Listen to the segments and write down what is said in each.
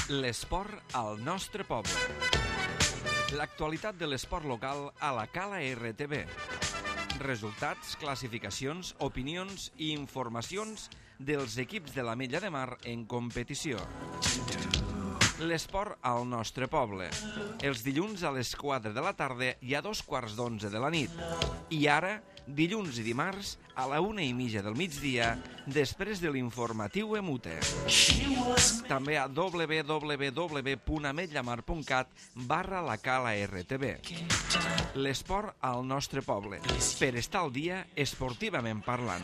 L'esport al nostre poble. L'actualitat de l'esport local a la Cala RTV. Resultats, classificacions, opinions i informacions dels equips de l'Ametlla de Mar en competició. L'esport al nostre poble. Els dilluns a les 4 de la tarda i a 2:15 de la nit. I ara, dilluns i dimarts, a la 1:30 del migdia, després de l'informatiu Emute. També a www.ametllamar.cat/la Cala RTV. L'esport al nostre poble. Per estar al dia esportivament parlant.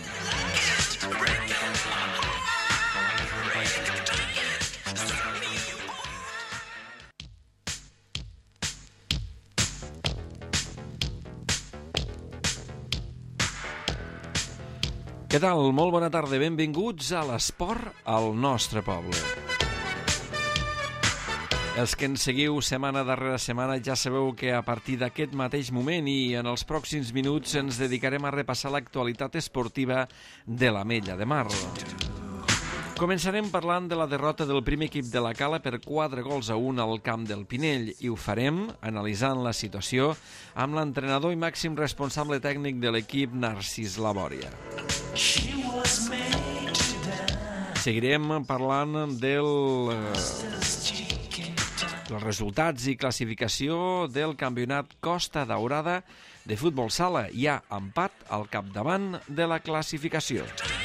Què tal? Molt bona tarda, benvinguts a l'esport al nostre poble. Els que ens seguiu setmana darrere setmana ja sabeu que a partir d'aquest mateix moment i en els pròxims minuts ens dedicarem a repassar l'actualitat esportiva de l'Ametlla de Mar. Començarem parlant de la derrota del primer equip de la Cala per 4-1 al camp del Pinell i ho farem analitzant la situació amb l'entrenador i màxim responsable tècnic de l'equip, Narcís Labòria. Seguirem parlant dels resultats i classificació del campionat Costa Daurada de futbol sala. Hi ha empat al capdavant de la classificació.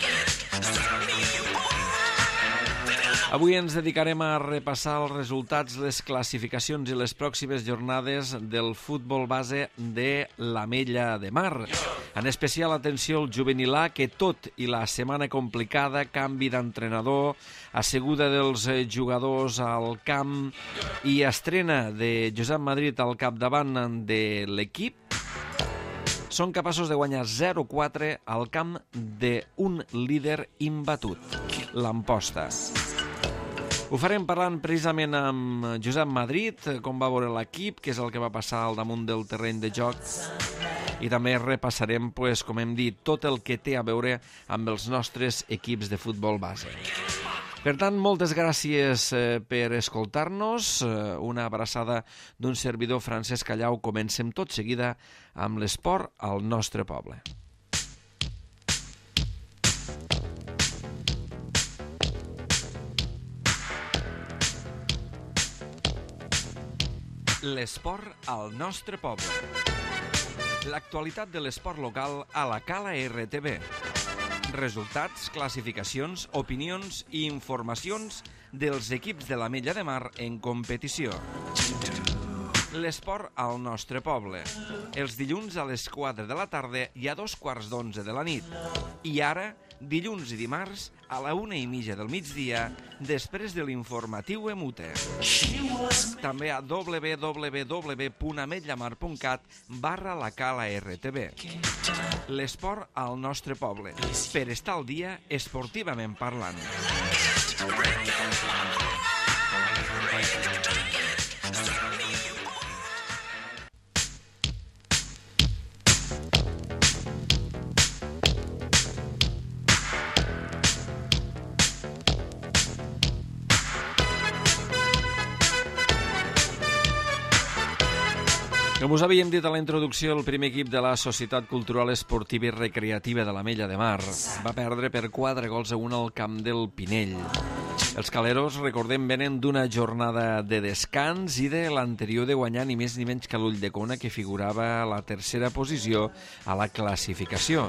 Avui ens dedicarem a repassar els resultats, les classificacions i les pròximes jornades del futbol base de l'Ametlla de Mar. En especial atenció al juvenil A, que tot i la setmana complicada, canvi d'entrenador, asseguda dels jugadors al camp i estrena de Josep Madrid al capdavant de l'equip, són capaços de guanyar 0-4 al camp d'un líder imbatut, l'Amposta. Ho farem parlant precisament amb Josep Madrid, com va veure l'equip, què és el que va passar al damunt del terreny de joc, i també repassarem, com hem dit, tot el que té a veure amb els nostres equips de futbol base. Per tant, moltes gràcies per escoltar-nos. Una abraçada d'un servidor, Francesc Callau. Comencem tot seguida amb l'esport al nostre poble. L'esport al nostre poble. L'actualitat de l'esport local a la Cala RTV. Resultats, classificacions, opinions i informacions dels equips de l'Ametlla de Mar en competició. L'esport al nostre poble. Els dilluns a les 4 de la tarda i a 2:15 de la nit. I ara, dilluns i dimarts, a la 1:30 del migdia, després de l'informatiu Emute. També a www.ametllamar.cat/la Cala RTV. L'esport al nostre poble. Per estar al dia esportivament parlant. Com us havíem dit a la introducció, el primer equip de la Societat Cultural Esportiva i Recreativa de l'Ametlla de Mar va perdre per 4-1 al camp del Pinell. Els caleros, recordem, venen d'una jornada de descans i de l'anterior de guanyar ni més ni menys que l'Ulldecona, que figurava a la tercera posició a la classificació.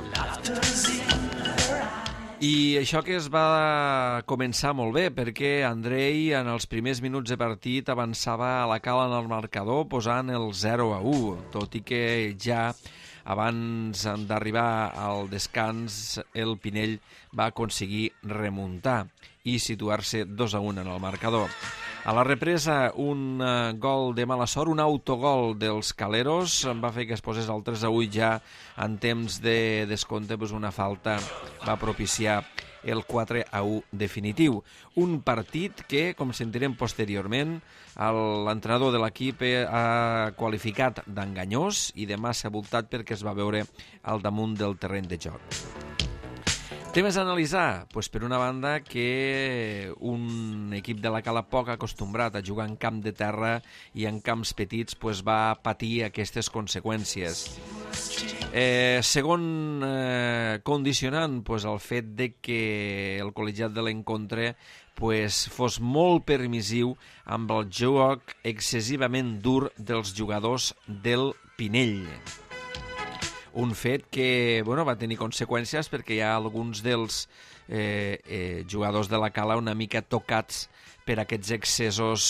I això que es va començar molt bé, perquè Andrei en els primers minuts de partit avançava a la Cala en el marcador posant el 0-1, tot i que ja abans d'arribar al descans el Pinell va aconseguir remuntar i situar-se 2-1 en el marcador. A la represa, un gol de mala sort, un autogol dels caleros, va fer que es posés el 3-1 ja en temps de descompte, una falta va propiciar el 4-1 definitiu. Un partit que, com sentirem posteriorment, l'entrenador de l'equip ha qualificat d'enganyós i de massa voltat perquè es va veure al damunt del terreny de joc. Temes a analitzar? Pues per una banda que un equip de la Cala poc acostumbrat a jugar en camp de terra i en camps petits pues va patir aquestes conseqüències. Segon condicionant, pues el fet de que el col·legiat de l'Encontre pues fos molt permissiu amb el joc excessivament dur dels jugadors del Pinell. Un fet que va tenir conseqüències perquè hi ha alguns dels jugadors de la Cala una mica tocats per aquests excessos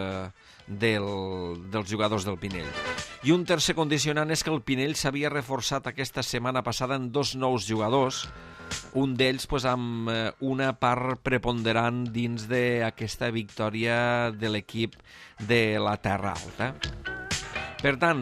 dels jugadors del Pinell. I un tercer condicionant és que el Pinell s'havia reforçat aquesta setmana passada en 2 nous jugadors, un d'ells amb una part preponderant dins d'aquesta victòria de l'equip de la Terra Alta. Per tant,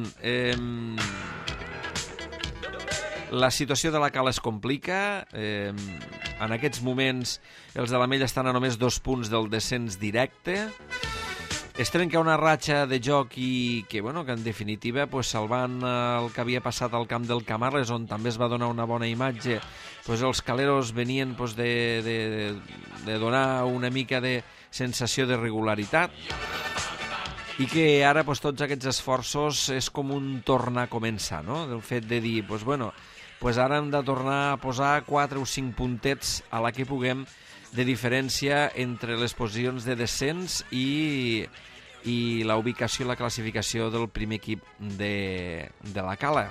la situació de la Cala es complica. En aquests moments els de l'Ametlla estan a només 2 punts del descens directe. Es trenca una ratxa de joc i que en definitiva, salvant el que havia passat al camp del Camarles, on també es va donar una bona imatge, els caleros venien de donar una mica de sensació de regularitat i que ara tots aquests esforços és com un tornar a començar, no? Del fet de dir, ara hem de tornar a posar 4 o 5 puntets a la que puguem de diferència entre les posicions de descens i la ubicació i la classificació del primer equip de la Cala.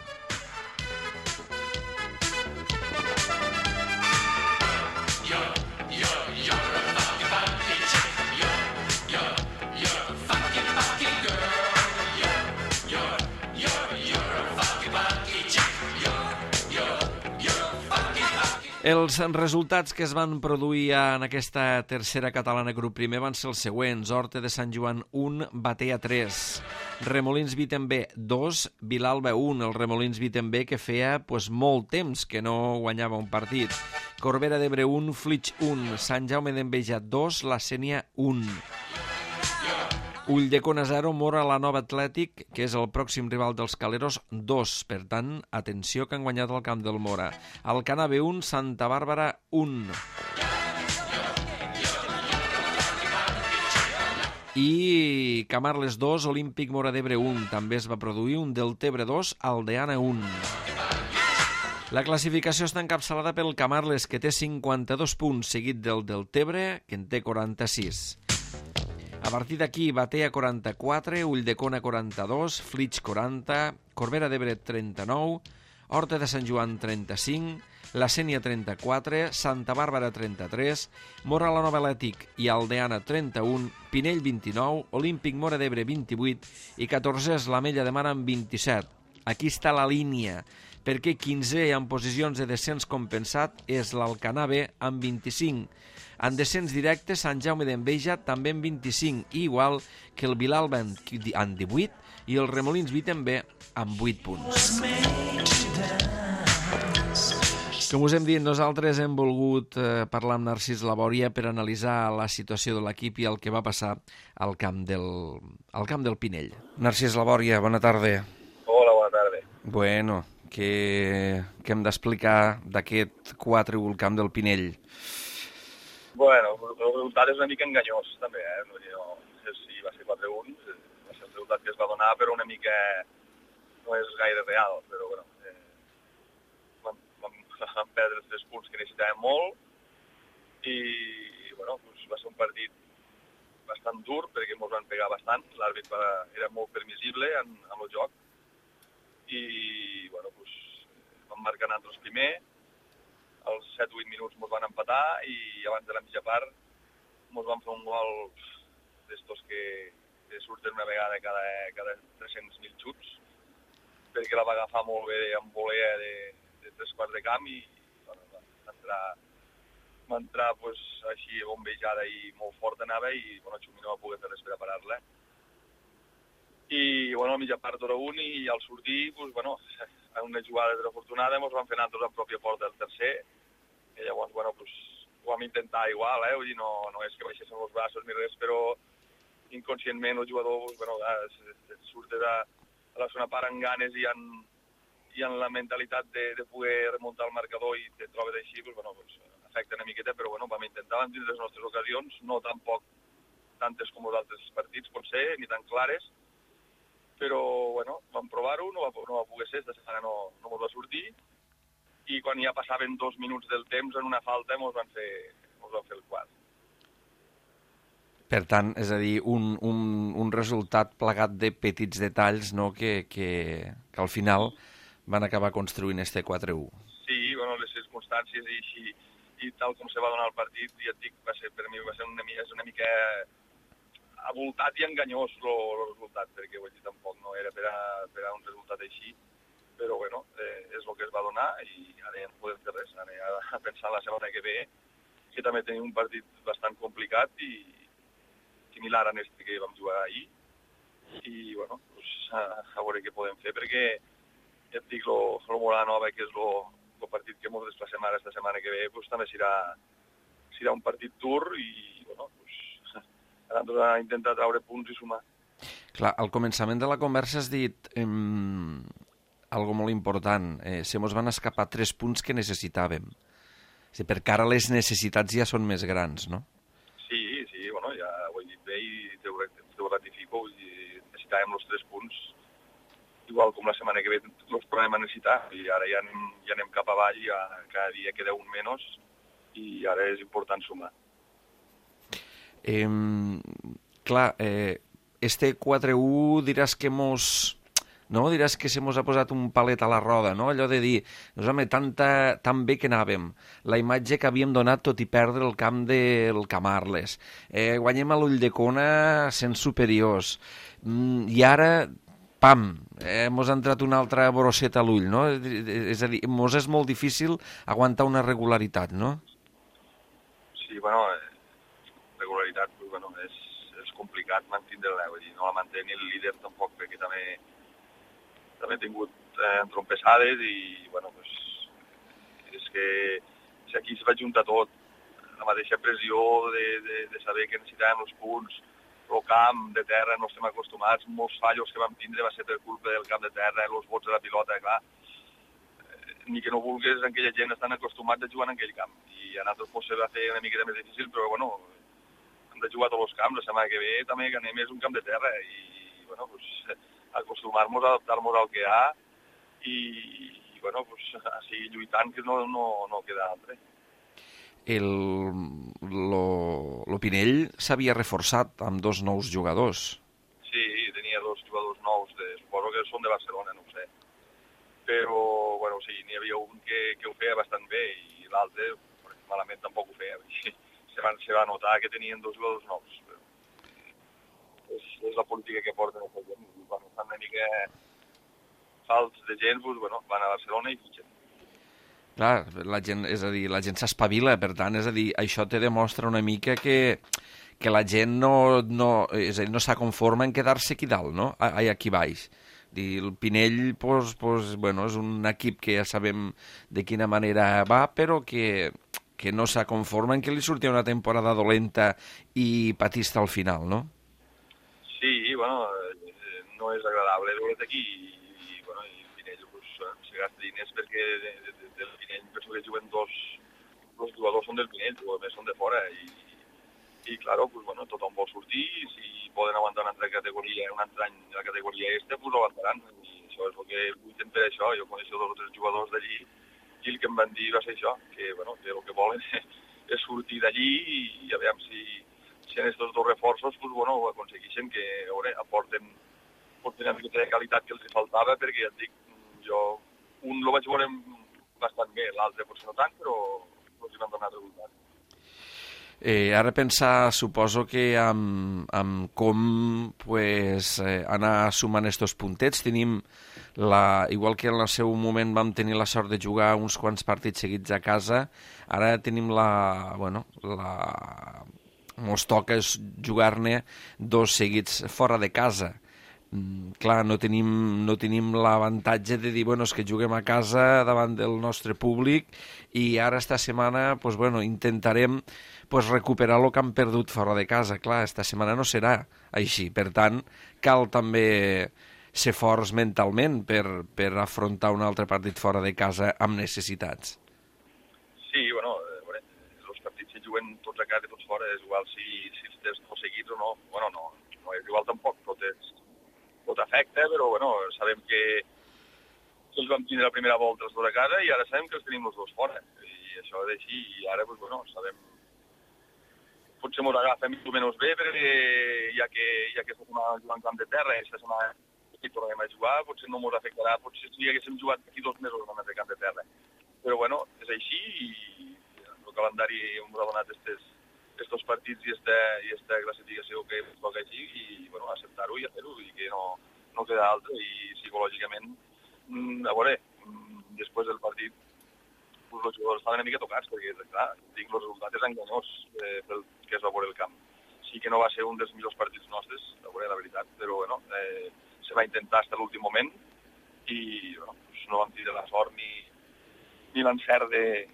Els resultats que es van produir en aquesta tercera catalana grup primer van ser els següents. Horta de Sant Joan 1, Batea 3. Remolins Vitember 2, Vilalba 1. El Remolins Vitember que feia molt temps que no guanyava un partit. Corbera d'Ebre 1, Flix 1. Sant Jaume d'Enveja 2, La Sénia 1. Ulldecona 0, Mora la Nova Atlètic, que és el pròxim rival dels Caleros, 2. Per tant, atenció que han guanyat el camp del Mora. Alcanar B 1, Santa Bàrbara 1. I Camarles 2, Olímpic Mora d'Ebre 1. També es va produir un Deltebre 2, Aldeana 1. La classificació està encapçalada pel Camarles, que té 52 punts, seguit del Deltebre, que en té 46. A partir d'aquí, Batea 44, Ulldecona 42, Flix 40, Corbera d'Ebre 39, Horta de Sant Joan 35, La Sénia 34, Santa Bàrbara 33, Mora la Nova Atlètic i Aldeana 31, Pinell 29, Olímpic Mora d'Ebre 28 i 14 l'Ametlla de Mar amb 27. Aquí està la línia, perquè 15è en posicions de descens compensat és l'Alcanar B amb 25. En descens directe, Sant Jaume d'Enveja també amb 25, igual que el Vilalba amb 18 i el Remolins Vitember amb 8 punts. Com us hem dit, nosaltres hem volgut parlar amb Narcís Labòria per analitzar la situació de l'equip i el que va passar al camp del Pinell. Narcís Labòria, bona tarda. Hola, bona tarda. Bueno, què hem d'explicar d'aquest 4 al camp del Pinell? Bueno, el resultat és una mica enganyós, també, No sé si va ser 4-1, va ser el resultat que es va donar, però una mica no és gaire real, però vam perdre els 3 punts que necessitàvem molt i va ser un partit bastant dur perquè ens van pegar bastant, l'àrbit era molt permissible en el joc i vam marcar nosaltres primer, als 7 o 8 minuts ens van empatar i abans de la mitja part ens van fer un gol d'estos que surten una vegada cada 300.000 xuts perquè la va agafar molt bé amb volea de 3 quarts de camp i va entrar així bombejada i molt fort anava i Xumi no va poder fer res per a parar-la i a la mitja part 2-1 i al sortir en una jugada desafortunada ens van fer nosaltres en pròpia porta del tercer i llavors ho vam intentar igual, vull dir, no és que baixéssim els braços ni res, però inconscientment el jugador surt de la segona part amb ganes i amb la mentalitat de poder remuntar el marcador i te trobes així, afecta una miqueta, però bueno, vam intentar, vam tindre les nostres ocasions, no tampoc tantes com els altres partits, potser, ni tan clares, però bueno, vam provar-ho, no va poder ser, esta setmana no ens va sortir, i quan ja passaven 2 minuts del temps en una falta ens van fer el quart. Per tant, és a dir, un resultat plagat de petits detalls, no?, que al final van acabar construint este 4-1. Sí, bueno, les circumstàncies i tal com se va donar el partit, ja et dic, per mi va ser una mica avoltat i enganyós el resultat, perquè vull dir, tampoc no era per a un resultat així, però bueno, és el que es va donar i ara ja no podem fer res, ara ja a pensar la setmana que ve, que també tenim un partit bastant complicat i similar a este que vam jugar ahir, i bueno, pues, a veure què podem fer, perquè ja et dic, el Mola Nova, que és el partit que ens desplacem ara esta setmana que ve, pues, també serà un partit dur i bueno, pues, nosaltres a intentar treure punts i sumar. Clar, al començament de la conversa has dit algo molt important, se mos van escapar 3 punts que necessitàvem. O sigui, perquè ara les necessitats ja són més grans, no? Sí, bueno, ja ho he dit bé i t'ho ratifico, necessitàvem els 3 punts, igual com la setmana que ve els tornem a necessitar, i ara ja anem cap avall, ja cada dia queda un menys, i ara és important sumar. Clar, este 4-1 diràs que diràs que se mos ha posat un palet a la roda, no? Allò de dir, doncs, home, tan bé que anàvem, la imatge que havíem donat tot i perdre el camp del Camarles, guanyem a l'Ulldecona sent superiors, i ara, pam, mos ha entrat una altra brosseta a l'ull, no? És a dir, mos és molt difícil aguantar una regularitat, no? Sí, bueno, regularitat, pues, bueno, és complicat mantindre-la, vull dir, no la manté ni el líder tampoc, perquè també he tingut entrompessades i, bueno, pues, és que si aquí se va juntar tot, la mateixa pressió de saber que necessitàvem els punts, el camp de terra no estem acostumats, molts fallos que vam tindre va ser per culpa del camp de terra, els bots de la pilota, clar, ni que no vulguis, aquella gent estan acostumats a jugar en aquell camp, i a nosaltres pues, se va fer una miqueta més difícil, però bueno, hem de jugar a tots els camps, la setmana que ve també que anem és un camp de terra, i bueno, pues, acostumar-nos a adaptar-nos al que hi ha i bueno, pues, a seguir lluitant, que no queda altre. Lo Pinell s'havia reforçat amb 2 nous jugadors. Sí, tenia 2 jugadors nous, suposo que són de Barcelona, no ho sé. Però, bueno, sí, n'hi havia un que ho feia bastant bé i l'altre malament tampoc ho feia. Se va notar que tenien 2 jugadors nous. Però és la política que porten els gent. Quan estan una mica falts de gent, doncs, bueno, van a Barcelona i fitxen. Clar, la gent s'espavila, per tant, és a dir, això te demostra una mica que la gent no s'aconforma en quedar-se aquí dalt, no? Aquí baix. El Pinell, bueno, és un equip que ja sabem de quina manera va, però que no s'aconforma en que li sortia una temporada dolenta i patista al final, no? Sí, bueno, no és agradable veure't aquí i bueno, i el Pinell se gasta diners perquè del Pinell penso que juguen dos jugadors són del Pinell, els més són de fora i claro, pues bueno, tothom vol sortir i si poden aguantar una altra categoria, un altre any de la categoria pues ho aguantaran i això és el que vull per això, jo coneixo 2 o 3 jugadors d'allí i el que em van dir va ser això, que bueno, que el que volen és sortir d'allí i a veure si en aquests 2 reforços pues, bueno, ho aconsegueixen que aporten una mica de qualitat que els faltava, perquè ja et dic, jo un el vaig veure bastant bé, l'altre potser no tant, però els van donar resultat. Ara pensar, suposo que amb com anar sumant estos puntets, tenim, igual que en el seu moment vam tenir la sort de jugar uns quants partits seguits a casa, ara tenim mos toca jugar-ne 2 seguits fora de casa. Clar, no tenim l'avantatge de dir, bueno, és que juguem a casa davant del nostre públic i ara esta setmana, pues, bueno, intentarem recuperar el que han perdut fora de casa. Clar, esta setmana no serà així. Per tant, cal també ser forts mentalment per afrontar un altre partit fora de casa amb necessitats. Sí, bueno, tots a casa i tots fora, és igual si els tens no seguits o no. Bueno, no és igual tampoc, tot afecta, però bueno, sabem que els vam tindre la primera volta els dos a casa i ara sabem que els tenim els dos fora. I això és així, i ara, doncs, bueno, sabem... Potser ens agafem més o menys bé, perquè ja que estem jugant camp de terra i esta setmana i tornem a jugar, potser no ens afectarà, potser si haguéssim jugat aquí 2 mesos només de camp de terra. Però bueno, és així i el calendari ens ha donat estos partits i esta classificació que ens toca així i bueno, acceptar-ho i fer-ho i que no queda altre i psicològicament, a veure, després del partit els jugadors estaven una mica tocats perquè, clar, dic, el resultat és enganyós pel que es va veure el camp. Sí que no va ser un dels millors partits nostres, a veure, la veritat, però bueno, se va intentar fins a l'últim moment i bueno, no vam tindre la sort ni l'encert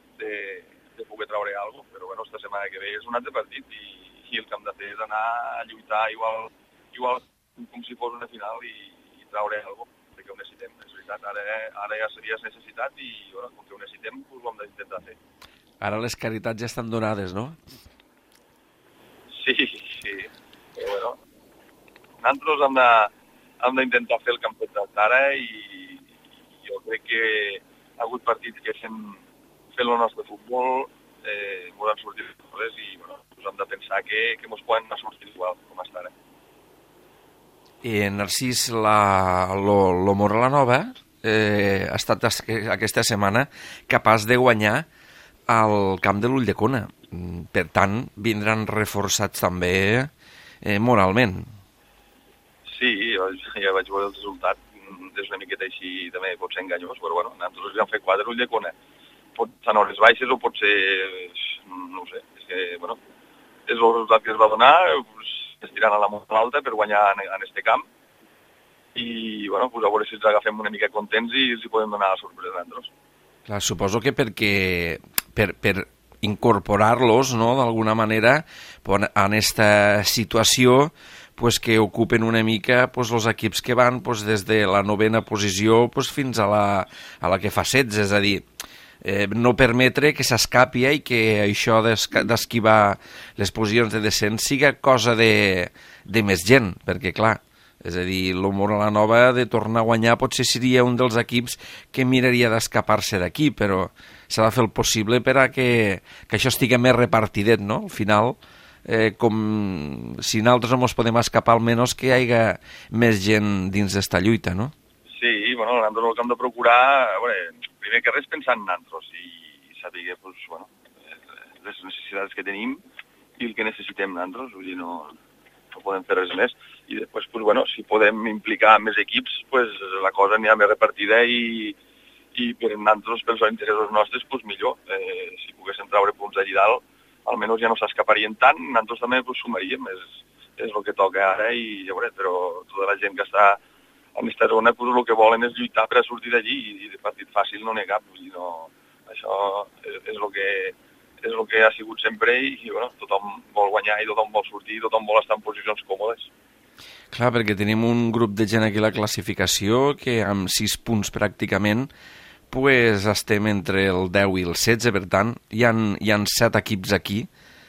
de poder treure alguna cosa, però bueno, esta setmana que ve és un altre partit i el que hem de fer és anar a lluitar igual com si fos una final i treure alguna cosa, perquè ho necessitem, és veritat, ara ja seria necessitat i bueno, com que ho necessitem, doncs ho hem d'intentar fer. Ara les caritats ja estan donades, no? Sí, però bueno, nosaltres hem d'intentar fer el que hem fet ara i jo crec que ha hagut partits que fent el nostre futbol ens han sortit coses i bueno, hem de pensar que ens poden anar sortint igual com està ara. I Narcís, lo Moralanova ha estat aquesta setmana capaç de guanyar al camp de l'Ulldecona. Per tant, vindran reforçats també moralment. Sí, ja vaig veure el resultat. És una miqueta així, també pot ser enganyós, però bueno, nosaltres ja hem fet 4 l'Ulldecona. Pot ser en hores baixes o pot ser, no ho sé, és que, bueno, és el resultat que es va donar, es tirant a la munt alta per guanyar en este camp i, bueno, pues a veure si ens agafem una mica contents i els hi podem donar la sorpresa a nosaltres. Clar, suposo que perquè per incorporar-los, no, d'alguna manera, en esta situació, pues que ocupen una mica pues, els equips que van pues, des de la 9ª posició pues, fins a la que fa 16, és a dir, no permetre que s'escapi i que això d'esquivar les posicions de descens siga cosa de més gent, perquè clar, és a dir, el Moralanova de tornar a guanyar potser seria un dels equips que miraria d'escapar-se d'aquí, però s'ha de fer el possible per a que això estigui més repartidet, no? Al final, com si nosaltres no ens podem escapar, almenys que hi hagi més gent dins d'esta lluita, no? Sí, bueno, nosaltres el que hem de procurar, a veure, primer que res pensar en nosaltres i saber pues, bueno, les necessitats que tenim i el que necessitem nosaltres, vull dir, no podem fer res més. I després, pues, bueno, si podem implicar més equips, pues, la cosa anirà més repartida i per nosaltres, pels interessos nostres, pues, millor. Si poguéssim treure punts allà dalt, almenys ja no s'escaparien tant, nosaltres també pues, sumaríem, és el que toca ara i ja veurem, però tota la gent que està en aquesta zona pues, el que volen és lluitar per a sortir d'allí i de partit fàcil no n'hi ha cap, vull dir, no, això és el que ha sigut sempre i bueno, tothom vol guanyar i tothom vol sortir i tothom vol estar en posicions còmodes. Clar, perquè tenim un grup de gent aquí a la classificació que amb 6 punts pràcticament pues, estem entre el 10 i el 16, per tant hi ha 7 equips aquí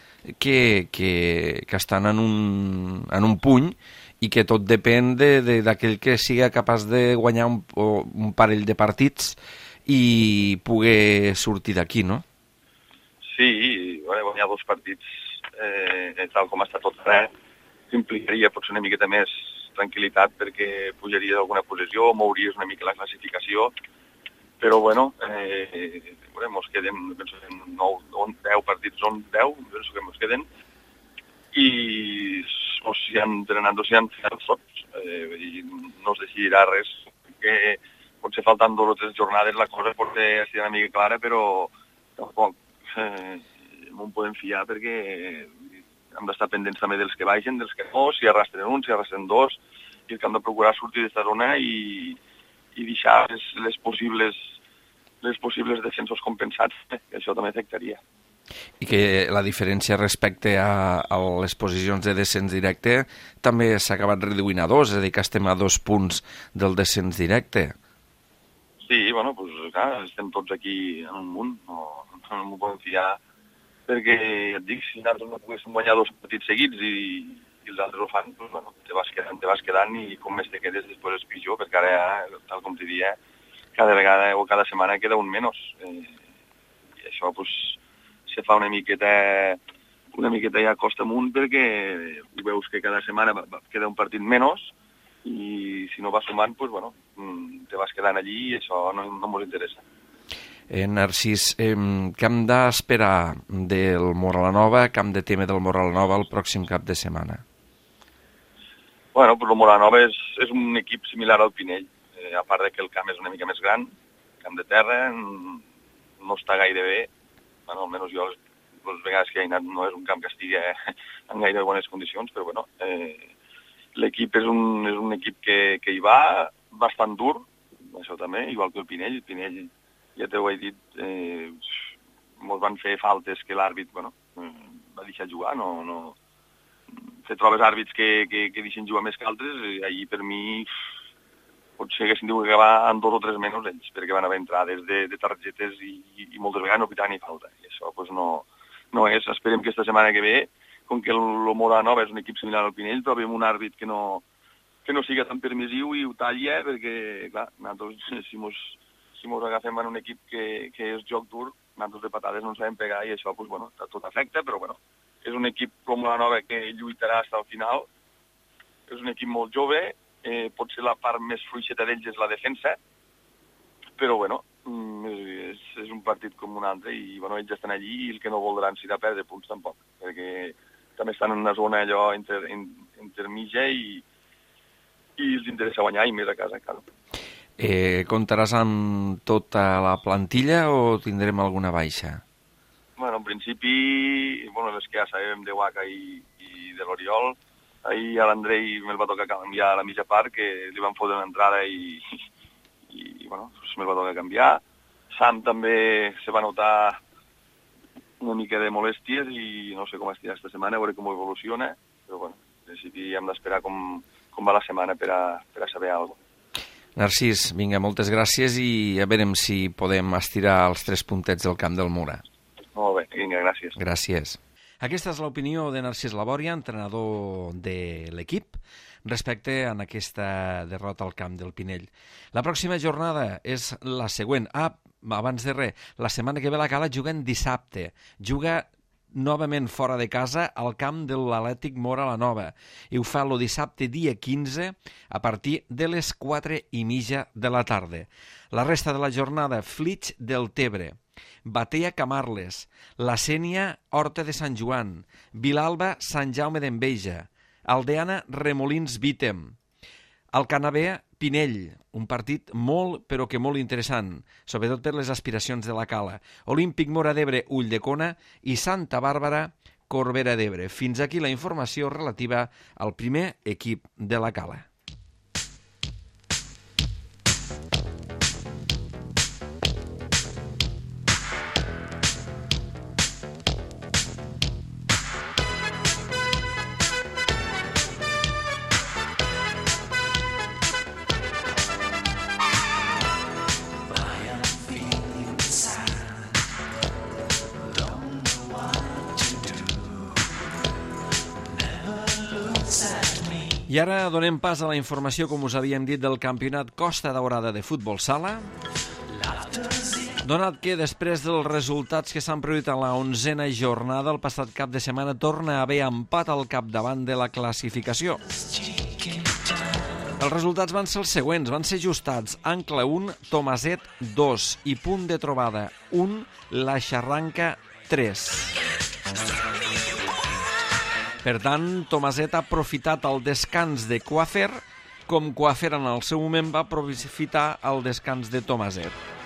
que estan en un puny i que tot depèn d'aquell que siga capaç de guanyar un parell de partits i poder sortir d'aquí, no? Sí, guanyar 2 partits tal com està tot ara implicaria potser una miqueta més tranquil·litat perquè pujaries alguna posició, mouries una mica la classificació, però bueno, ens queden, penso que 10 partits són 10, penso que ens queden, i si hi ha entrenadors, si hi ha sots, i no es decidirà res, perquè potser faltant 2 o 3 jornades la cosa pot ser una mica clara, però tampoc no en podem fiar perquè hem d'estar pendents també dels que baixen, dels que no, si arrastren un, si arrastren 2, i que hem de procurar sortir d'esta zona i deixar les possibles descensos compensats, que això també afectaria. I que la diferència respecte a les posicions de descens directe també s'ha acabat reduint a 2, és a dir, que estem a 2 punts del descens directe. Sí, bueno, doncs clar, estem tots aquí en un munt, no m'ho podem fiar perquè, ja et dic, si nosaltres no poguéssim guanyar 2 partits seguits i els altres ho fan, doncs, bueno, te vas quedant i com més te quedes després és pitjor, perquè ara, tal com t'hi dia, cada vegada o cada setmana queda un menys. I això, pues, se fa una miqueta ja costa amunt perquè ho veus que cada setmana queda un partit menys i si no vas sumant, pues, bueno, te vas quedant allí i això no ens interessa. Narcís, què hem d'esperar del Moralanova, què hem de temer del Moralanova el pròxim cap de setmana? Bueno, pues el Moralanova és un equip similar al Pinell, a part de que el camp és una mica més gran, camp de terra, no està gaire bé, bueno, almenys jo les vegades que he anat no és un camp que estigui en gaire bones condicions, però bueno, l'equip és un equip que hi va bastant dur, això també, igual que el Pinell. El Pinell, ja t'ho he dit, ens van fer faltes que l'àrbit, bueno, va deixar jugar, no... Te trobes àrbits que deixen jugar més que altres, i ahir per mi potser haguessin dit que va en 2 o 3 menys ells, perquè van haver entrades de targetes i moltes vegades no pitaven ni falta. I això pues, no és. Esperem que esta setmana que ve, com que el Moralanova és un equip similar al Pinell, trobem un àrbit que no siga tan permissiu i ho talla, perquè, clar, nosaltres, si mos agafem en un equip que és joc dur, nosaltres de patades no ens sabem pegar i això, pues, bueno, tot afecta, però bueno, és un equip com la Nova que lluitarà fins al final, és un equip molt jove, potser la part més fluixeta d'ells és la defensa, però bueno, és un partit com un altre i bueno, ells estan allí i el que no voldran serà perdre punts tampoc, perquè també estan en una zona allò intermitja i els interessa guanyar i més a casa, clar. Comptaràs amb tota la plantilla o tindrem alguna baixa? Bueno, en principi, bueno, les que ja sabem de Waka i de l'Oriol, ahir a l'Andrei me'l va tocar canviar a la mitja part, que li van fotre una entrada i bueno, me'l va tocar canviar. Sam també se va notar una mica de molèsties i no sé com estirà aquesta setmana, a veure com evoluciona, però bueno, en principi hem d'esperar com va la setmana per a saber alguna cosa. Narcís, vinga, moltes gràcies i a veurem si podem estirar els 3 puntets del camp del Mura. Molt bé, vinga, gràcies. Gràcies. Aquesta és l'opinió de Narcís Labòria, entrenador de l'equip, respecte a aquesta derrota al camp del Pinell. La pròxima jornada és la següent. Abans de res, la setmana que ve la Cala juga en dissabte. Juga novament fora de casa al camp de l'Atlètic Moralanova i ho fa el dissabte dia 15 a partir de les 4:30 de la tarda. La resta de la jornada, Flix del Tebre, Batea Camarles, La Sénia Horta de Sant Joan, Vilalba Sant Jaume d'Enveja, Aldeana Remolins Vítem, Alcanavea Pinell, un partit molt però que molt interessant, sobretot per les aspiracions de la Cala, Olímpic Móra d'Ebre Ulldecona i Santa Bàrbara Corbera d'Ebre. Fins aquí la informació relativa al primer equip de la Cala. I ara donem pas a la informació, com us havíem dit, del campionat Costa Daurada de futbol sala. Donat que després dels resultats que s'han produït a la 11a jornada, el passat cap de setmana torna a haver empat al capdavant de la classificació. Els resultats van ser els següents, van ser ajustats. Ancla 1, Tomaset 2 i punt de trobada 1, La Xarranca 3. Per tant, Tomaset ha aprofitat el descans de Coafer, com Coafer en el seu moment va aprofitar el descans de Tomaset.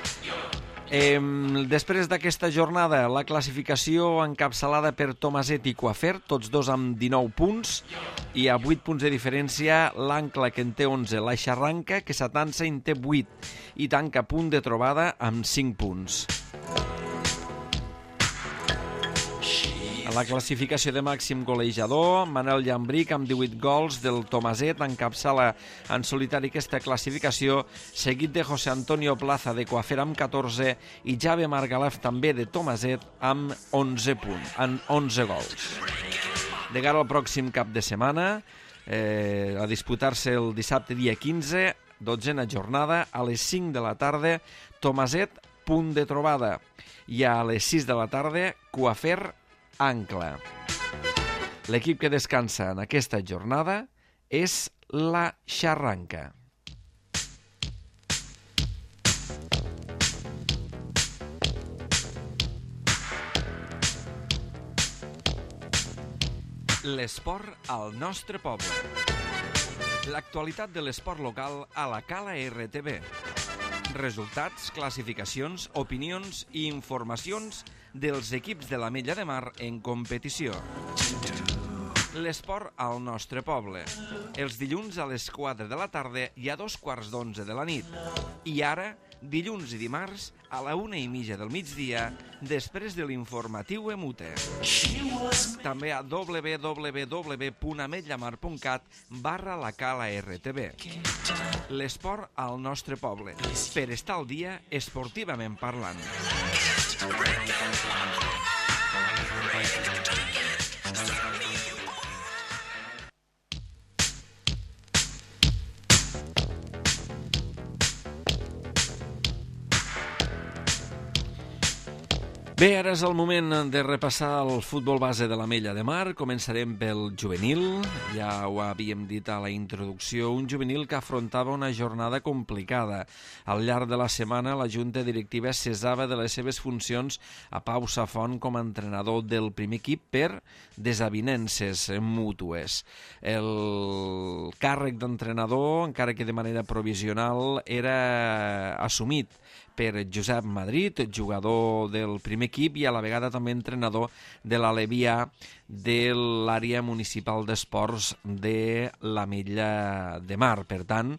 Després d'aquesta jornada, la classificació encapçalada per Tomaset i Coafer, tots dos amb 19 punts, i a 8 punts de diferència l'Ancla, que en té 11, la Xarranca, que s'atansa en té 8, i tanca punt de trobada amb 5 punts. la classificació de màxim golejador, Manel Llambríc amb 18 gols, del Tomaset encapçala en solitari aquesta classificació, seguit de José Antonio Plaza de Coafer amb 14 i Jave Margalef també de Tomaset amb 11 gols. De cara al pròxim cap de setmana, a disputar-se el dissabte dia 15, 12a jornada, a les 5 de la tarda, Tomaset, punt de trobada, i a les 6 de la tarda, Coafer, Ancla. L'equip que descansa en aquesta jornada és la Xarranca. L'esport al nostre poble. L'actualitat de l'esport local a la Cala RTV. Resultats, classificacions, opinions i informacions dels equips de l'Ametlla de Mar en competició. L'esport al nostre poble. Els dilluns a les 4 de la tarda i a 2:15 de la nit. I ara, dilluns i dimarts, a la 1:30 del migdia, després de l'informatiu Emute. També a www.ametllamar.cat/la Cala RTV. L'esport al nostre poble. Per estar al dia, esportivament parlant. Bé, ara és el moment de repassar el futbol base de l'Ametlla de Mar. Començarem pel juvenil. Ja ho havíem dit a la introducció, un juvenil que afrontava una jornada complicada. Al llarg de la setmana, la Junta Directiva cessava de les seves funcions a Pau Safont com a entrenador del primer equip per desavinences mútues. El càrrec d'entrenador, encara que de manera provisional, era assumit per Josep Madrid, jugador del primer equip i a la vegada també entrenador de l'Alevià de l'àrea municipal d'esports de l'Ametlla de Mar. Per tant,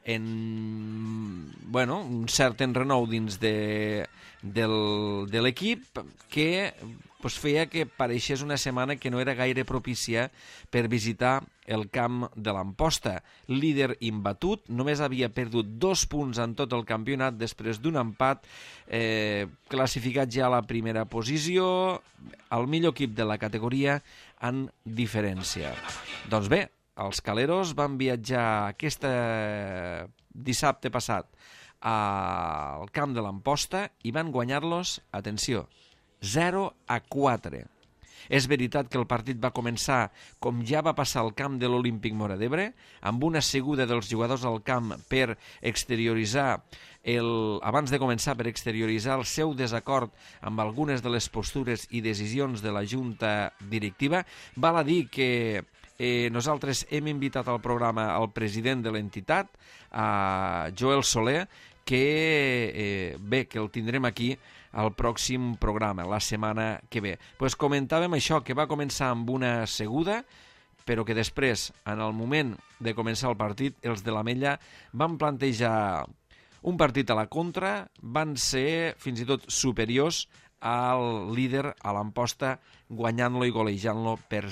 un cert enrenou dins de l'equip que feia que pareixés una setmana que no era gaire propícia per visitar el camp de l'Amposta. Líder imbatut, només havia perdut 2 punts en tot el campionat després d'un empat, classificat ja a la primera posició, el millor equip de la categoria en diferència. Doncs bé, els caleros van viatjar aquest dissabte passat al camp de l'Amposta i van guanyar-los, atenció, 0-4. És veritat que el partit va començar com ja va passar al camp de l'Olímpic Móra d'Ebre, amb una seguda dels jugadors al camp per exterioritzar abans de començar per exterioritzar el seu desacord amb algunes de les postures i decisions de la Junta Directiva. Val a dir que nosaltres hem invitat al programa el president de l'entitat, Joel Soler, que el tindrem aquí al pròxim programa, la setmana que ve. Comentàvem això, que va començar amb una seguda, però que després, en el moment de començar el partit, els de l'Ametlla van plantejar un partit a la contra, van ser fins i tot superiors al líder, a l'Amposta, guanyant-lo i golejant-lo per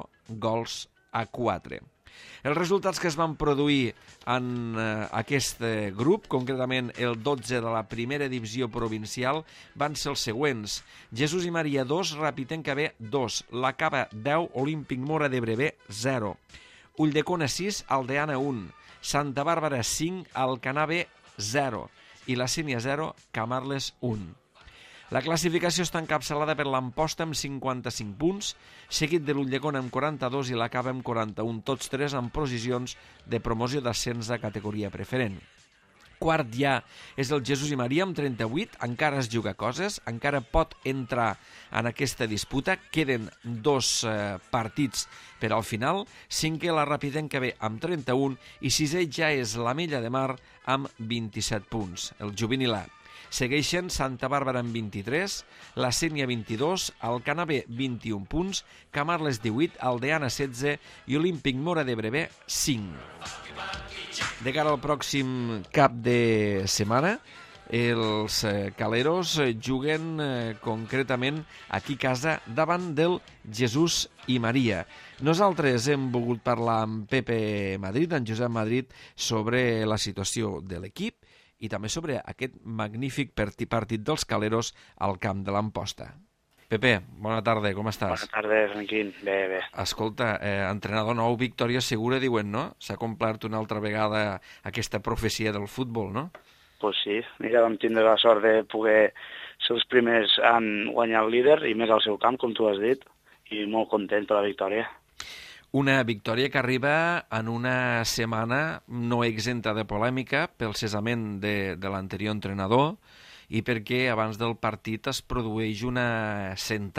0-4. Els resultats que es van produir en aquest grup, concretament el 12 de la primera divisió provincial, van ser els següents. Jesús i Maria 2, Rapitenca B 2, la Cava 10, Olímpic Móra d'Ebre B 0, Ulldecona 6, Aldeana 1, Santa Bàrbara 5, Alcanar B 0 i la Sínia 0, Camarles 1. La classificació està encapçalada per l'Amposta amb 55 punts, seguit de l'Ulldecona amb 42 i la Cava amb 41, tots tres en posicions de promoció d'ascens a categoria preferent. Quart ja és el Jesús i Maria amb 38, encara es juga coses, encara pot entrar en aquesta disputa, queden 2 partits per al final, cinquè la Rapidenca B amb 31 i sisè ja és l'Ametlla de Mar amb 27 punts, el juvenil A. Segueixen Santa Bàrbara amb 23, la Sénia 22, Alcanar B 21 punts, Camarles 18, Aldeana 16 i Olímpic Móra d'Ebre B 5. De cara al pròxim cap de setmana, Els Caleros juguen concretament aquí a casa davant del Jesús i Maria. Nosaltres hem volgut parlar amb Pepe Madrid, en Josep Madrid, sobre la situació de l'equip i també sobre aquest magnífic partit dels Caleros al camp de l'Amposta. Pepe, bona tarda, com estàs? Bona tarda, Franquín. Bé. Escolta, entrenador nou, victòria segura, diuen, no? S'ha complert una altra vegada aquesta profecia del futbol, no? Pues sí, mira, vam tindre la sort de poder ser els primers en guanyar el líder i més al seu camp, com tu has dit, i molt content per la victòria. Una victòria que arriba en una setmana no exenta de polèmica pel cessament de l'anterior entrenador i perquè abans del partit es produeix una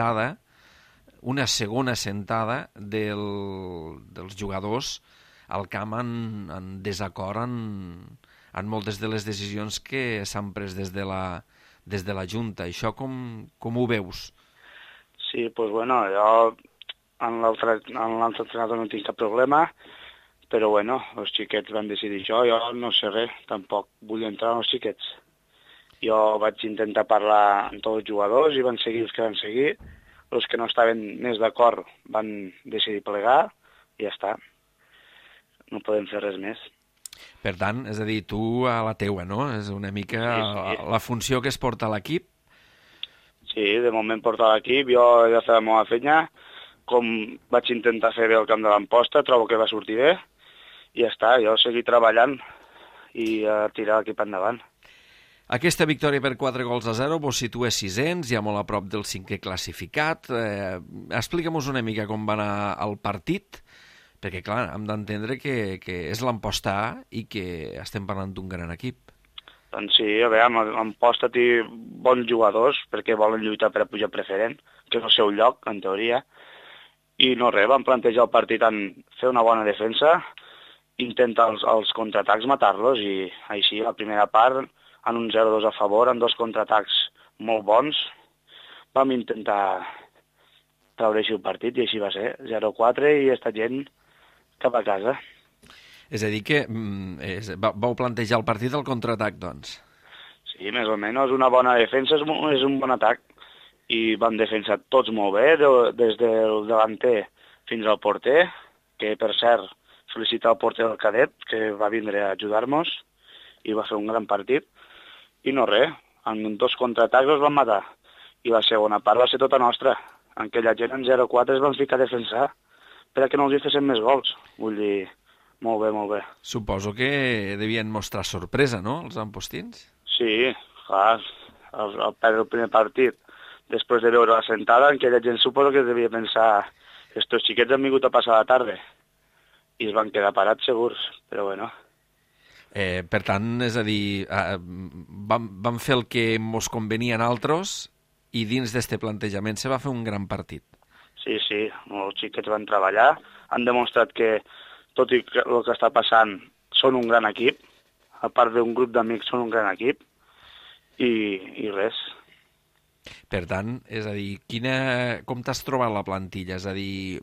segona sentada dels jugadors al camp en desacord en moltes de les decisions que s'han pres des de la Junta. Això com ho veus? Sí, doncs bueno, jo en l'altre entrenador no tinc cap problema, però bueno, els xiquets van decidir això, jo no sé res, tampoc vull entrar en els xiquets. Jo vaig intentar parlar amb tots els jugadors i van seguir els que van seguir. Els que no estaven més d'acord van decidir plegar i ja està. No podem fer res més. Per tant, és a dir, tu a la teua, no? És una mica sí. La funció que es porta a l'equip. Sí, de moment porta l'equip. Jo he de fer la meva feina. Com vaig intentar fer bé el camp de l'Amposta, trobo que va sortir bé. I ja està, jo seguir treballant i tirar l'equip endavant. Aquesta victòria per 4-0 vos situa 600, ja molt a prop del 5è classificat. Explica'm-nos una mica com va anar el partit, perquè, clar, hem d'entendre que és l'Amposta i que estem parlant d'un gran equip. Doncs sí, a veure, l'Amposta té bons jugadors perquè volen lluitar per a pujar preferent, que és el seu lloc, en teoria. I no res, van plantejar el partit en fer una bona defensa, intentar els contraatacs matar-los i així, la primera part, en un 0-2 a favor, en 2 contraatacs molt bons, vam intentar treure així el partit i així va ser, 0-4 i està gent cap a casa. És a dir que vau plantejar el partit al contraatac, doncs? Sí, més o menys, una bona defensa és un bon atac i vam defensar tots molt bé, des del davanter fins al porter, que per cert felicitar el porter del cadet, que va vindre a ajudar-nos i va fer un gran partit. I no res, en 2 contraatacs els van matar. I la segona part va ser tota nostra. En aquella gent en 0-4 es van ficar a defensar perquè no els hi fessin més gols. Vull dir, molt bé, molt bé. Suposo que devien mostrar sorpresa, no?, els ampostins? Sí, clar, al perdre el primer partit, després de veure la sentada, aquella gent suposo que devia pensar que estos xiquets han vingut a passar la tarda. I es van quedar parats segurs, però bueno. Per tant, és a dir, vam fer el que mos convenia a nosaltres i dins d'este plantejament se va fer un gran partit. Sí, els xiquets van treballar, han demostrat que, tot i que el que està passant, són un gran equip, a part d'un grup d'amics són un gran equip, i res. Per tant, és a dir, com t'has trobat la plantilla? És a dir,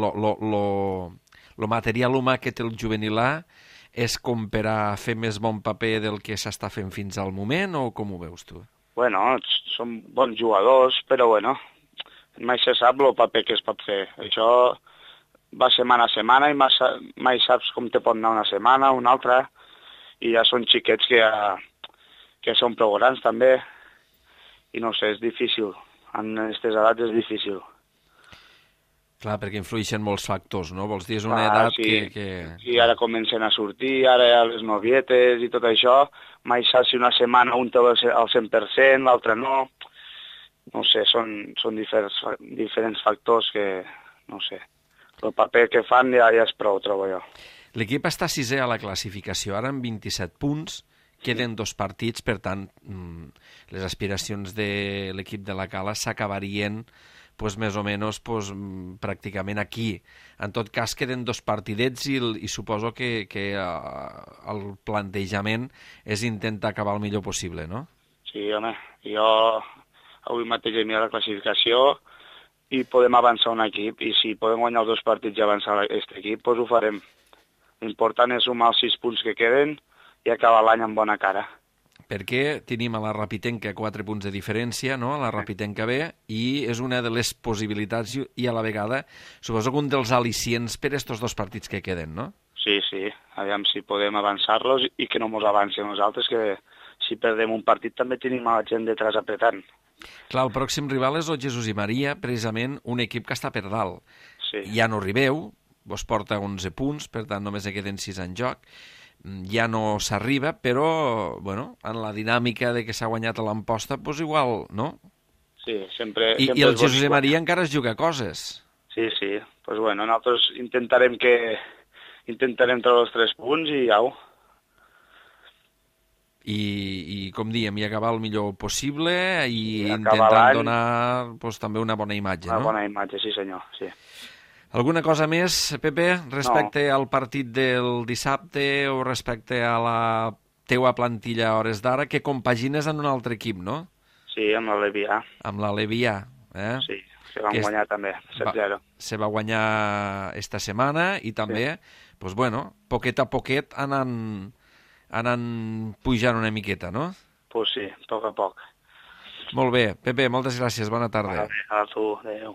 lo material humà que té el juvenil A és com per a fer més bon paper del que s'està fent fins al moment, o com ho veus tu? Bueno, són bons jugadors, però bueno, mai se sap el paper que es pot fer. Això va setmana a setmana i mai saps com te pot anar una setmana, una altra, i ja són xiquets que són prou grans també, i no sé, és difícil. En aquestes edats és difícil. Clar, perquè influeixen molts factors, no? Vols dir, és una edat que... Sí, ara comencen a sortir, ara hi ha les novietes i tot això. Mai saps si una setmana un té al 100%, l'altre no. No sé, són diferents factors que, no sé, el paper que fan ja és prou, trobo jo. L'equip està 6è a la classificació, ara amb 27 punts, queden 2 partits, per tant, les aspiracions de l'equip de la Cala s'acabarien més o menys pràcticament aquí. En tot cas, queden 2 partidets i suposo que el plantejament és intentar acabar el millor possible, no? Sí, home, jo avui mateix he mirat la classificació i podem avançar un equip, i si podem guanyar els 2 partits i avançar aquest equip, doncs ho farem. L'important és sumar els 6 punts que queden i acabar l'any amb bona cara. perquè tenim a la Rapitenca 4 punts de diferència, no?, a la Rapitenca B, i és una de les possibilitats i a la vegada, suposo que un dels al·licients per estos 2 partits que queden, no? Sí, aviam si podem avançar-los i que no mos avancin nosaltres, que si perdem un partit també tenim a la gent detrás apretant. Clar, el pròxim rival és el Jesús i Maria, precisament un equip que està per dalt. Sí. Ja no arribeu, vos porta 11 punts, per tant només hi queden 6 en joc. Ja no s'arriba, però, bueno, en la dinàmica de que s'ha guanyat a l'Amposta, doncs igual, no? Sí, sempre... I el Jesús i Maria encara es juga coses. Sí, doncs bueno, nosaltres intentarem treure els 3 punts i au. I com diem, i acabar el millor possible i acabar intentant donar també una bona imatge, no? Una bona imatge, sí senyor, sí. Alguna cosa més, Pepe, respecte al partit del dissabte o respecte a la teua plantilla a hores d'ara, que compagines en un altre equip, no? Sí, amb l'Alevià. Amb l'Alevià, eh? Sí, se van guanyar també, 7-0. Se va guanyar esta setmana i també, doncs bueno, poquet a poquet anant pujant una miqueta, no? Pues sí, a poc a poc. Molt bé. Pepe, moltes gràcies. Bona tarda. A tu, adéu.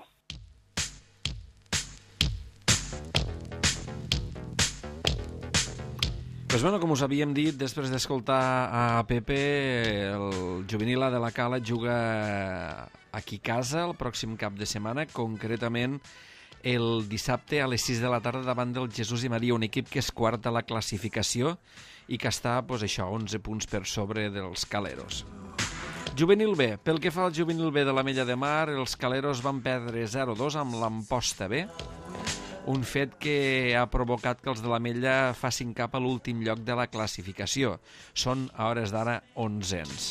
Pues bueno, com us havíem dit, després d'escoltar a Pepe, el juvenil de la Cala juga aquí a casa el pròxim cap de setmana, concretament el dissabte a les 6 de la tarda davant del Jesús i Maria, un equip que és quart a la classificació i que està, doncs això, 11 punts per sobre dels Caleros. Juvenil B. Pel que fa al Juvenil B de l'Ametlla de Mar, els Caleros van perdre 0-2 amb l'Amposta B, un fet que ha provocat que els de l'Ametlla facin cap a l'últim lloc de la classificació. Són, a hores d'ara, 11ens.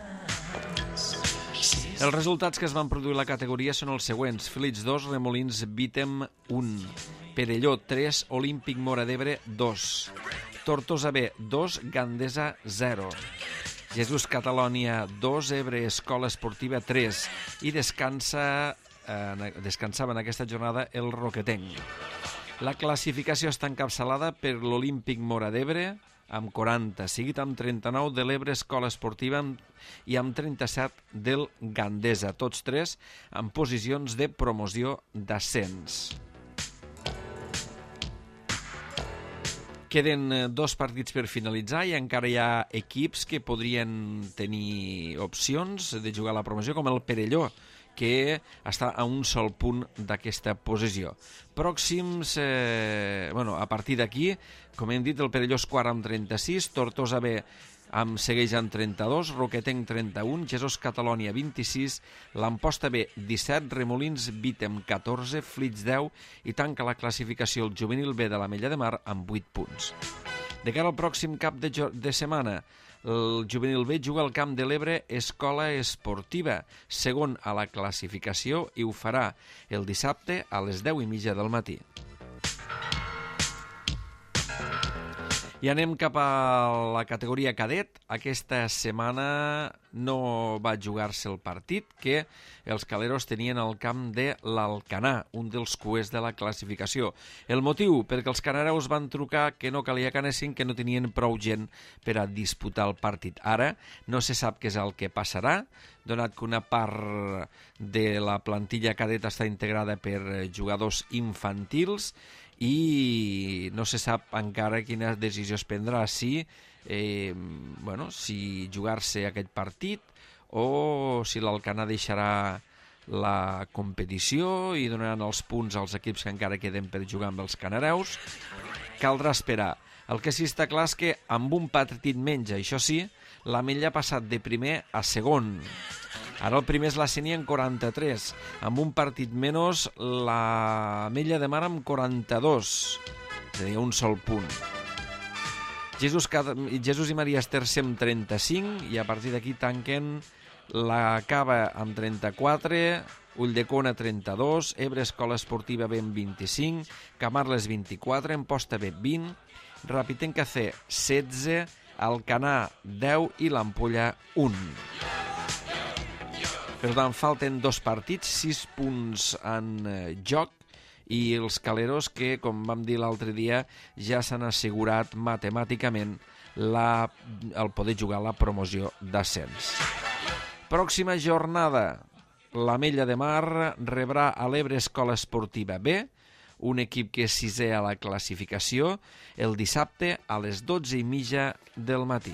Els resultats que es van produir a la categoria són els següents. Filits 2, Remolins Vítem 1, Perelló 3, Olímpic Móra d'Ebre 2, Tortosa B 2, Gandesa 0, Jesús Catalònia 2, Ebre Escola Esportiva 3 i descansava en aquesta jornada el Roquetenc. La classificació està encapçalada per l'Olímpic Móra d'Ebre amb 40, seguit amb 39 de l'Ebre Escola Esportiva i amb 37 del Gandesa, tots tres en posicions de promoció d'ascens. Queden 2 partits per finalitzar i encara hi ha equips que podrien tenir opcions de jugar a la promoció, com el Perelló, que està a un sol punt d'aquesta posició. Pròxims, a partir d'aquí, com hem dit, el Perelló és quart amb 36, Tortosa B segueix amb 32, Roquetenc 31, Jesús Catalònia 26, l'Amposta B 17, Remolins Vítem 14, Flits 10 i tanca la classificació el Juvenil B de l'Ametlla de Mar amb 8 punts. De cara al pròxim cap de setmana, el Juvenil B juga al Camp de l'Ebre Escola Esportiva, segon a la classificació, i ho farà el dissabte a les 10:30 del matí. I anem cap a la categoria cadet. Aquesta setmana no va jugar-se el partit que els caleros tenien al camp de l'Alcanar, un dels cuers de la classificació. El motiu? Perquè els canareus van trucar que no calia que anessin, que no tenien prou gent per a disputar el partit. Ara no se sap què és el que passarà, donat que una part de la plantilla cadet està integrada per jugadors infantils i no se sap encara quina decisió es prendrà, si jugar-se aquest partit o si l'Alcanar deixarà la competició i donaran els punts als equips que encara queden per jugar amb els canareus. Caldrà esperar. El que sí està clar és que amb un partit menys, això sí, l'Ametlla ha passat de primer a segon. Ara el primer és la Sénia amb 43. Amb un partit menys, l'Ametlla de Mar amb 42. És a dir, un sol punt. Jesús i Maria és tercer amb 35 i a partir d'aquí tanquen la Cava amb 34, Ulldecona 32, Ebre Escola Esportiva B amb 25, Camarles 24, Amposta B 20, Rapitenca C 16, Alcanar 10 i l'Ampolla 1. Per tant, falten 2 partits, 6 punts en joc, i els caleros que, com vam dir l'altre dia, ja s'han assegurat matemàticament el poder jugar la promoció d'ascens. Pròxima jornada, l'Ametlla de Mar rebrà a l'Ebre Escola Esportiva B, un equip que és sisè a la classificació, el dissabte a les 12:30 del matí.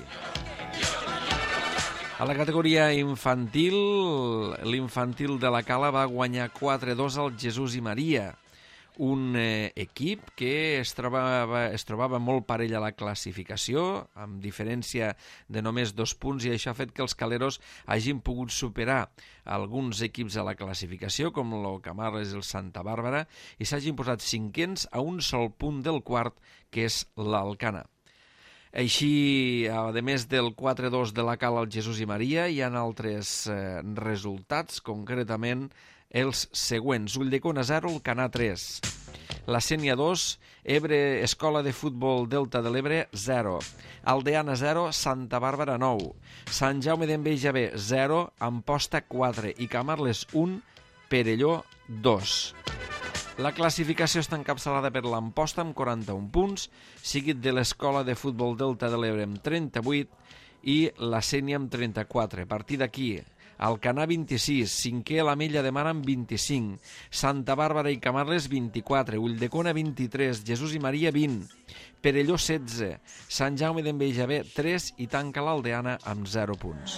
A la categoria infantil, l'infantil de la Cala va guanyar 4-2 al Jesús i Maria, un equip que es trobava molt parell a la classificació, amb diferència de només 2 punts, i això ha fet que els caleros hagin pogut superar alguns equips a la classificació, com el Camarles i el Santa Bàrbara, i s'hagin posat 5ens a un sol punt del quart, que és l'Alcanar. Així, a més del 4-2 de la Cala al Jesús i Maria, hi ha altres resultats, concretament els següents. Ulldecona 0, Alcanar 3. La Sénia 2, Ebre Escola de Futbol Delta de l'Ebre 0. Aldeana 0, Santa Bàrbara 9. Sant Jaume d'Enveja B 0, Amposta 4 i Camarles 1, Perelló 2. La classificació està encapçalada per l'Amposta amb 41 punts, seguit de l'Escola de Futbol Delta de l'Ebre amb 38 i la Sénia amb 34. A partir d'aquí, Alcanar 26, cinquè l'Ametlla de Mar amb 25, Santa Bàrbara i Camarles 24, Ulldecona 23, Jesús i Maria 20, Perelló 16, Sant Jaume d'Enveja B 3 i tanca l'Aldeana amb 0 punts.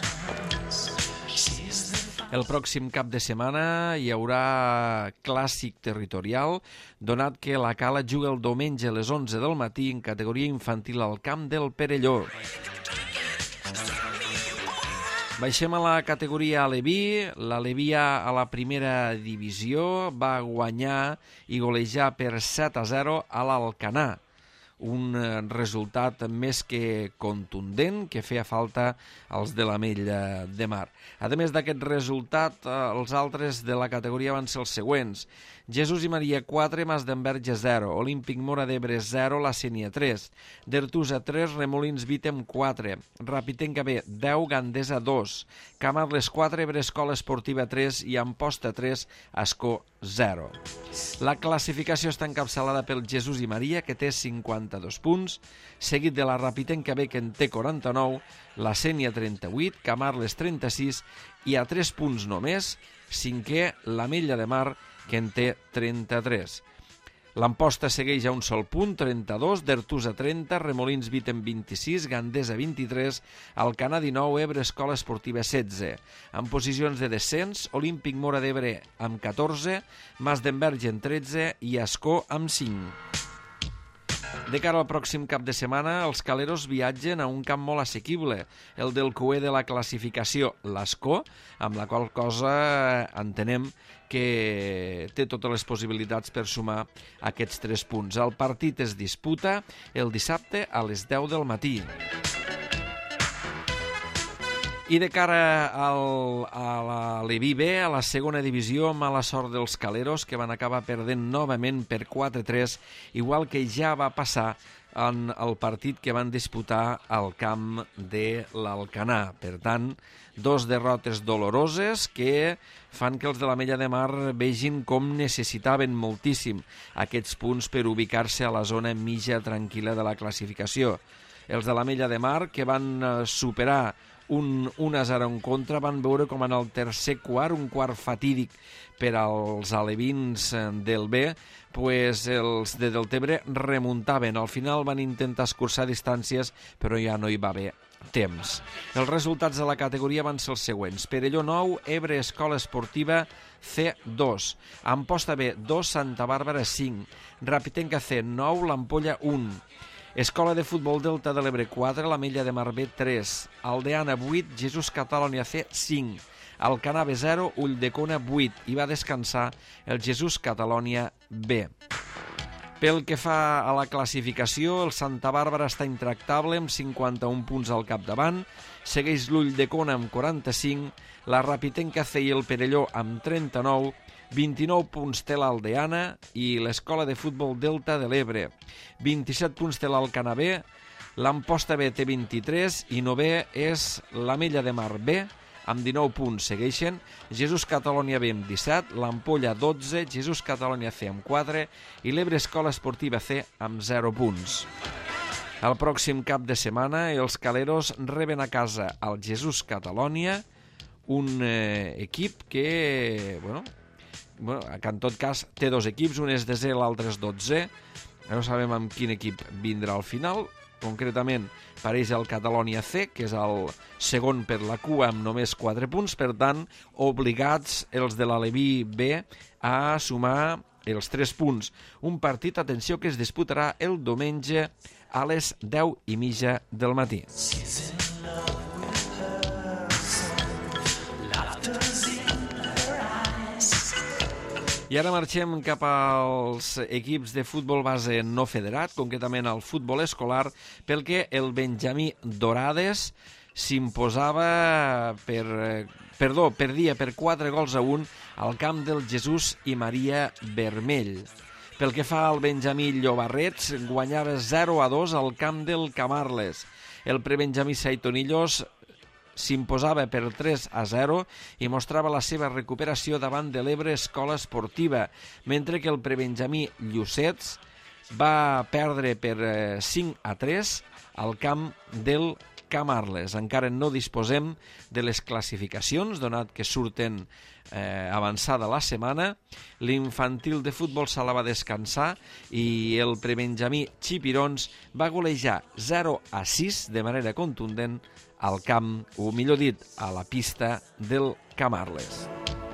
El pròxim cap de setmana hi haurà clàssic territorial, donat que la Cala juga el diumenge a les 11 del matí en categoria infantil al camp del Perelló. Baixem a la categoria Aleví. L'Aleví a la primera divisió va guanyar i golejar per 7-0 a l'Alcanar. Un resultat més que contundent que feia falta als de l'Ametlla de Mar. A més d'aquest resultat, els altres de la categoria van ser els següents. Jesús i Maria 4, Mas d'Enverge 0, Olímpic Mora d'Ebre 0, La Sénia 3, Dertusa 3, Remolins Vítem 4, Rapitenca B 10, Gandesa 2, Camarles 4, Ebre Escola Esportiva 3 i Amposta 3, Ascó 0. La classificació està encapçalada pel Jesús i Maria, que té 52 punts, seguit de la Rapitenca B, que en té 49, la Sénia 38, Camarles 36 i a 3 punts només, cinquè l'Ametlla de Mar, que en té 33. L'Amposta segueix a un sol punt, 32, Dertusa 30, Remolins Vítem 26, Gandesa 23, Alcanar 19, Ebre Escola Esportiva 16. En posicions de descens, Olímpic Mora d'Ebre amb 14, Mas d'Enverge en 13 i Ascó amb 5. De cara al pròxim cap de setmana, els caleros viatgen a un camp molt assequible, el del cuer de la classificació, l'Ascó, amb la qual cosa entenem que té totes les possibilitats per sumar aquests 3 punts. El partit es disputa el dissabte a les 10 del matí. I de cara a la Leví B, a la segona divisió, mala sort dels caleros, que van acabar perdent novament per 4-3, igual que ja va passar en el partit que van disputar al camp de l'Alcanar. Per tant, 2 derrotes doloroses que fan que els de l'Ametlla de Mar vegin com necessitaven moltíssim aquests punts per ubicar-se a la zona mitja tranquil·la de la classificació. Els de l'Ametlla de Mar, que van superar un 1-0 en contra, van veure com en el tercer quart, un quart fatídic per als alevins del B, pues els de Deltebre remuntaven. Al final van intentar escurçar distàncies, però ja no hi va haver temps. Els resultats de la categoria van ser els següents. Perelló 9, Ebre Escola Esportiva C2, Amposta B 2, Santa Bàrbara 5, Rapitenca C 9, l'Ampolla 1, Escola de Futbol Delta de l'Ebre 4, l'Ametlla de Mar B 3, Aldeana 8, Jesús Catalònia C 5, Alcanar B 0, Ulldecona 8 i va descansar el Jesús Catalònia B. Pel que fa a la classificació, el Santa Bàrbara està intractable amb 51 punts al capdavant, segueix l'Ulldecona amb 45, la Rapitenca C i el Perelló amb 39, 29 punts té l'Aldeana i l'Escola de Futbol Delta de l'Ebre. 27 punts té l'Alcanar B, l'Amposta B té 23 i 9è és l'Ametlla de Mar B, amb 19 punts segueixen, Jesús Catalònia B amb 17, l'Ampolla 12, Jesús Catalònia C amb 4 i l'Ebre Escola Esportiva C amb 0 punts. El pròxim cap de setmana els caleros reben a casa el Jesús Catalonia, un equip que, que en tot cas té dos equips, un és desè, l'altre és 12è. No sabem amb quin equip vindrà al final. Concretament, pareix el Catalonia C, que és el segon per la cua amb només 4 punts. Per tant, obligats els de l'Aleví B a sumar els 3 punts. Un partit, atenció, que es disputarà el diumenge a les 10:30 del matí. I ara marxem cap als equips de futbol base no federat, concretament al futbol escolar, pel que el Benjamí Dorades perdia per 4-1 al camp del Jesús i Maria Vermell. Pel que fa al Benjamí Llobarrets, guanyava 0-2 al camp del Camarles. El prebenjamí Saitonillos s'imposava per 3-0 i mostrava la seva recuperació davant de l'Ebre Escola Esportiva, mentre que el prebenjamí Llucets va perdre per 5-3 al camp del Camarles. Encara no disposem de les classificacions, donat que surten avançada la setmana. L'infantil de futbol sala va descansar i el prebenjamí Xipirons va golejar 0-6 de manera contundent al camp, o millor dit, a la pista del Camarles.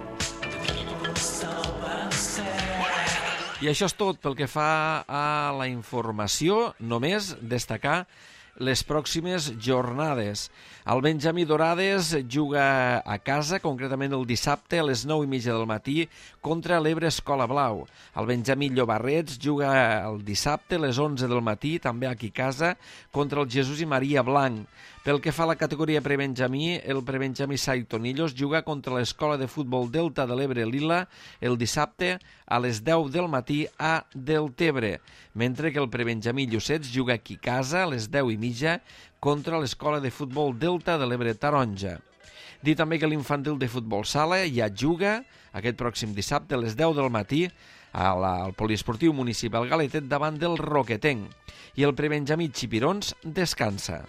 I això és tot pel que fa a la informació, només destacar les pròximes jornades. El Benjamí Dorades juga a casa, concretament el dissabte a les 9:30 del matí contra l'Ebre Escola Blau. El Benjamí Llobarrets juga el dissabte a les 11 del matí, també aquí a casa, contra el Jesús i Maria Blanc. Pel que fa a la categoria prebenjamí, el prebenjamí Saitonillos juga contra l'Escola de Futbol Delta de l'Ebre Lila el dissabte a les 10 del matí a Deltebre, mentre que el prebenjamí Llucets juga aquí a casa a les 10:30 contra l'Escola de Futbol Delta de l'Ebre Taronja. Dir també que l'infantil de futbol sala ja juga aquest pròxim dissabte a les 10 del matí al poliesportiu municipal Galetet davant del Roquetenc, i el prebenjamí Xipirons descansa.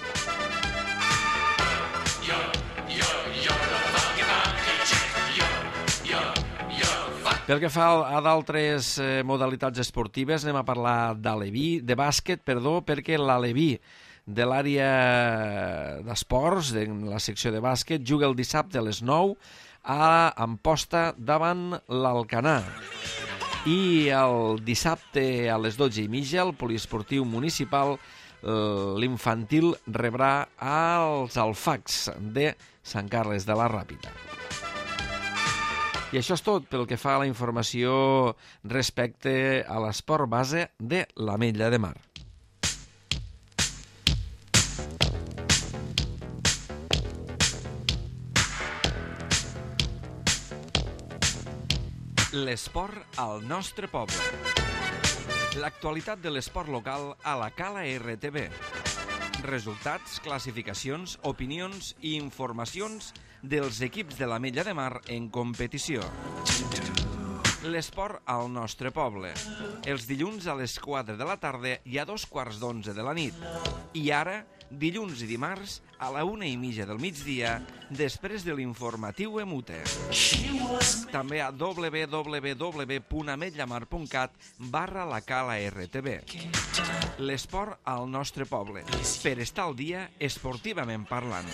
Pel que fa a d'altres modalitats esportives, anem a parlar de bàsquet, perquè l'Aleví de l'àrea d'esports, de la secció de bàsquet, juga el dissabte a les 9 a Amposta davant l'Alcanar. I el dissabte a les 12:30 el poliesportiu municipal, l'infantil, rebrà els Alfacs de Sant Carles de la Ràpita. I això és tot pel que fa a la informació respecte a l'esport base de l'Ametlla de Mar. L'esport al nostre poble. L'actualitat de l'esport local a la Cala RTV. Resultats, classificacions, opinions i informacions dels equips de l'Ametlla de Mar en competició. L'esport al nostre poble. Els dilluns a les 4 de la tarda i a 11:15 de la nit. I ara, dilluns i dimarts a la 1:30 del migdia, després de l'informatiu Emute. També a www.ametllamar.cat/la Cala RTV. L'esport al nostre poble. Per estar al dia esportivament parlant.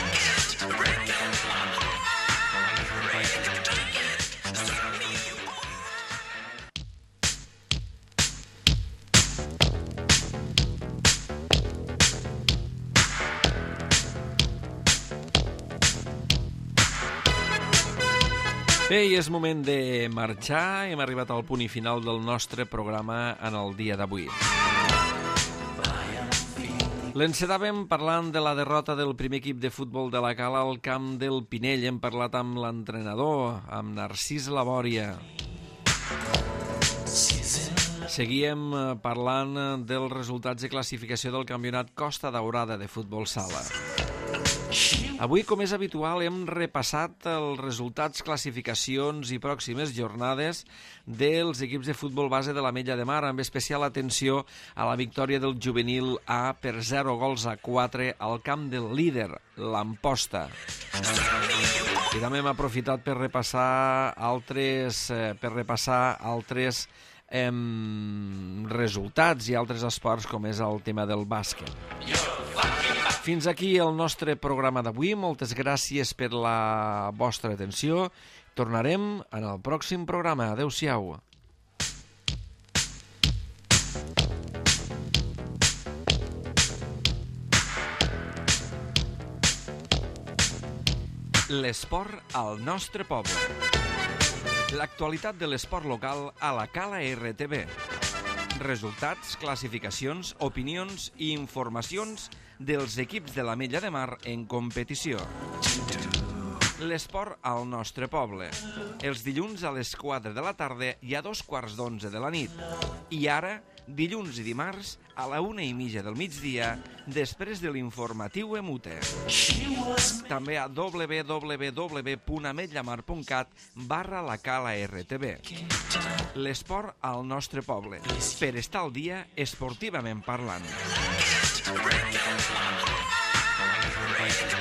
Bé, i és moment de marxar. Hem arribat al punt i final del nostre programa en el dia d'avui. L'encetàvem parlant de la derrota del primer equip de futbol de la Cala al camp del Pinell. Hem parlat amb l'entrenador, amb Narcís Labòria. Seguíem parlant dels resultats de classificació del campionat Costa Daurada de futbol sala. Avui, com és habitual, hem repassat els resultats, classificacions i pròximes jornades dels equips de futbol base de l'Ametlla de Mar, amb especial atenció a la victòria del juvenil A per 0-4 al camp del líder, l'Amposta. I també hem aprofitat per repassar altres resultats i altres esports, com és el tema del bàsquet. Fins aquí el nostre programa d'avui. Moltes gràcies per la vostra atenció. Tornarem en el pròxim programa. Adéu-siau. L'esport al nostre poble. L'actualitat de l'esport local a la Cala RTV. Resultats, classificacions, opinions i informacions dels equips de l'Ametlla de Mar en competició. L'esport al nostre poble. Els dilluns a les 4 de la tarda i a 2:15 de la nit. I ara, dilluns i dimarts, a la 1:30 del migdia, després de l'informatiu EMUTE. També a www.ametllamar.cat/la Cala RTV. L'esport al nostre poble. Per estar al dia, esportivament parlant.